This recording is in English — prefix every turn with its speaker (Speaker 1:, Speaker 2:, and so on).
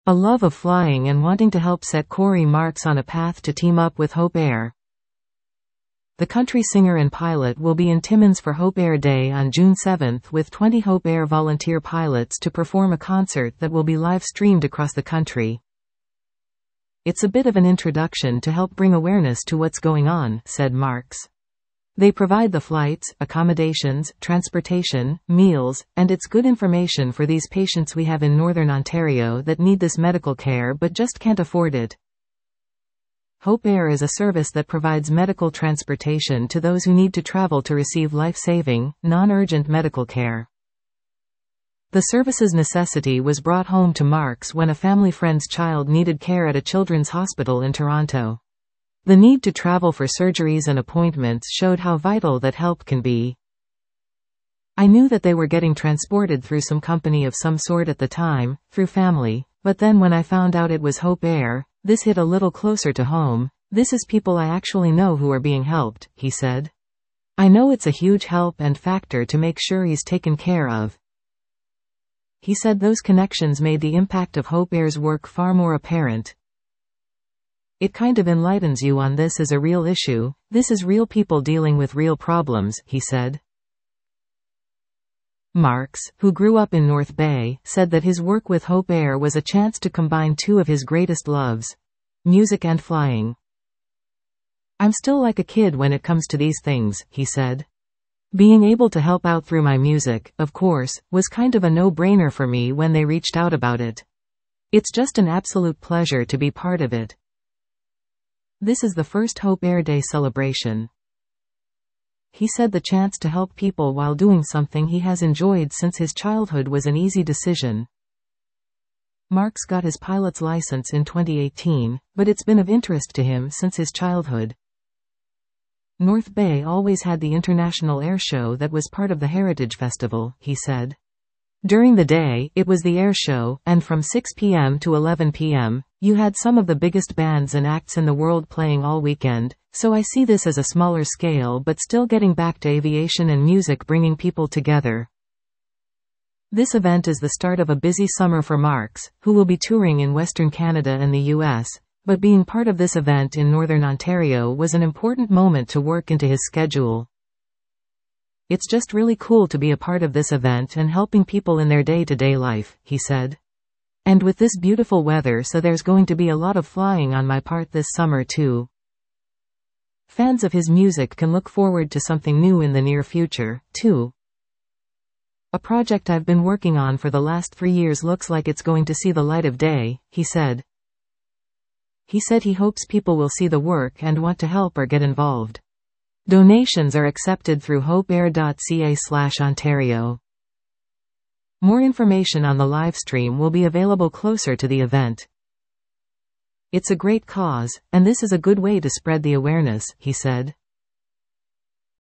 Speaker 1: A love of flying and wanting to help set Corey Marks on a path to team up with Hope Air. The country singer and pilot will be in Timmins for Hope Air Day on June 7 with 20 Hope Air volunteer pilots to perform a concert that will be live-streamed across the country. It's a bit of an introduction to help bring awareness to what's going on, said Marks. They provide the flights, accommodations, transportation, meals, and it's good information for these patients we have in Northern Ontario that need this medical care but just can't afford it. Hope Air is a service that provides medical transportation to those who need to travel to receive life-saving, non-urgent medical care. The service's necessity was brought home to Marks when a family friend's child needed care at a children's hospital in Toronto. The need to travel for surgeries and appointments showed how vital that help can be. I knew that they were getting transported through some company of some sort at the time, through family, but then when I found out it was Hope Air, this hit a little closer to home. This is people I actually know who are being helped, he said. I know it's a huge help and factor to make sure he's taken care of. He said those connections made the impact of Hope Air's work far more apparent. It kind of enlightens you on this as a real issue. This is real people dealing with real problems, he said. Marks, who grew up in North Bay, said that his work with Hope Air was a chance to combine two of his greatest loves: music and flying. I'm still like a kid when it comes to these things, he said. Being able to help out through my music, of course, was kind of a no-brainer for me when they reached out about it. It's just an absolute pleasure to be part of it. This is the first Hope Air Day celebration. He said the chance to help people while doing something he has enjoyed since his childhood was an easy decision. Marks got his pilot's license in 2018, but it's been of interest to him since his childhood. North Bay always had the International Air Show that was part of the Heritage Festival, he said. During the day, it was the air show, and from 6 p.m. to 11 p.m., you had some of the biggest bands and acts in the world playing all weekend, so I see this as a smaller scale but still getting back to aviation and music bringing people together. This event is the start of a busy summer for Marks, who will be touring in Western Canada and the US, but being part of this event in Northern Ontario was an important moment to work into his schedule. It's just really cool to be a part of this event and helping people in their day-to-day life, he said. And with this beautiful weather, so there's going to be a lot of flying on my part this summer too. Fans of his music can look forward to something new in the near future, too. A project I've been working on for the last 3 years looks like it's going to see the light of day, he said. He said he hopes people will see the work and want to help or get involved. Donations are accepted through hopeair.ca/Ontario. More information on the livestream will be available closer to the event. It's a great cause, and this is a good way to spread the awareness, he said.